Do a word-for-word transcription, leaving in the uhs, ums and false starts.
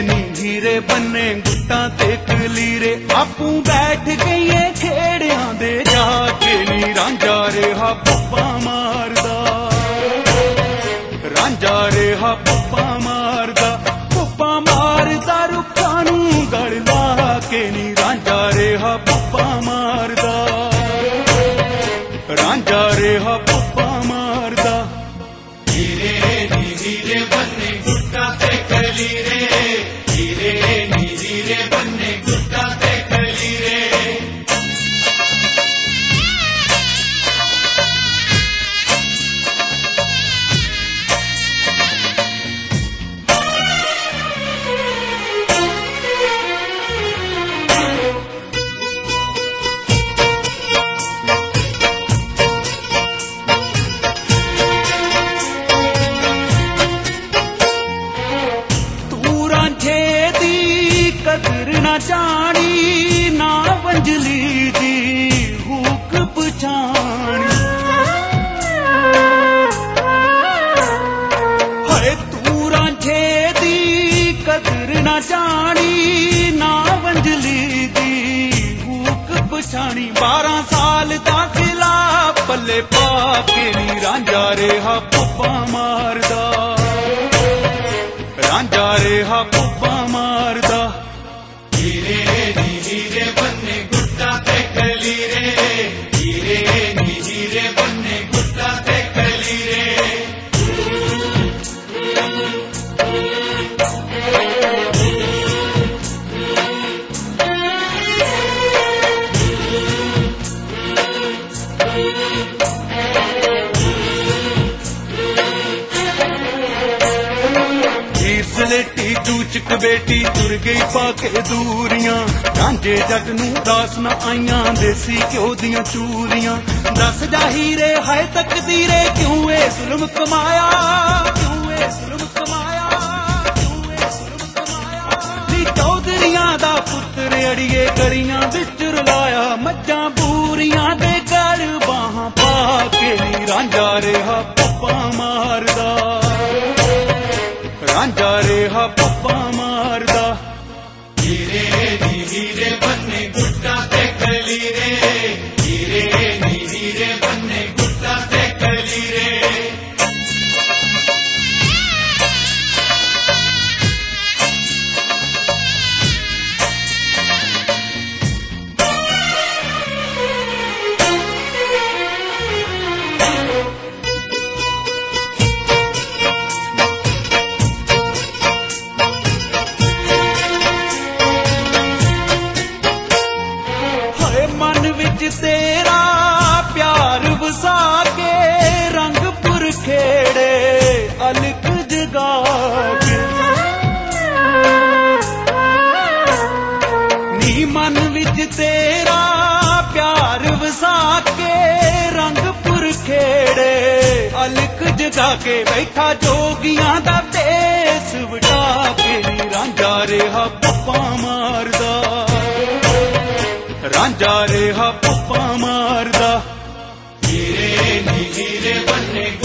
नी हीरे बन्ने गुट्टां ते कलीरे आपू बैठ गईए खेड़ियां दे जाके नी रांझा रेहा पप्पा मारदा रांझा रेहा पप्पा मारदा पप्पा मारदा रुखां नूं गल ला के नी रांझा रेहा पप्पा मारदा रांझा रेहा पप्पा मारदा हीरे नी हीरे बन्ने गुट्टां ते कलीरे हीरे नी हीरे बन्ने गुट्टां ते कलीरे कदर ना जानी ना वंजली दी हुक पछाणी हरे तू रांझे दी कदर ना जानी ना वंजली दी हुक पछाणी बारह साल दा किला पल्ले पाके नी रांझा रेहा पप्पा मारदा रांझा रेहा पप्पा मारदा हीरे नी हीरे बन्ने गुट्टां ते कलीरे हीरे नी हीरे बन्ने गुट्टां ते कलीरे सलेटी चूचक बेटी तुर गई पाके दूरियां रांझे जट नूं दास ना आईयां देसी घ्यो दियां चूरियां दस जा हीरे हाय तकदीरे क्यों ए जुल्म कमाया क्यों ए जुल्म कमाया क्यों ए जुल्म कमाया नी चौधरियां दा पुत्तर अड़िए गलियां विच रुलाया मज्जां बूरियां दे गल बाहां पाके नी रांझा रेहा पप्पा मारदा रांझा रेहा पप्पा मारदा हीरे नी हीरे बन्ने गुट्टां ते कलीरे हीरे नी हीरे बन्ने गुट्टां ते कलीरे तेरा प्यार वसा के रंगपुर खेड़े अलख जगा के नी मन विच तेरा प्यार वसा के रंगपुर खेड़े अलख जगा के बैठा जोगियां दा देस वटा के नी रांझा रेहा पप्पा मारदा रांझा रेहा पप्पा मारदा हीरे नी हीरे बन्ने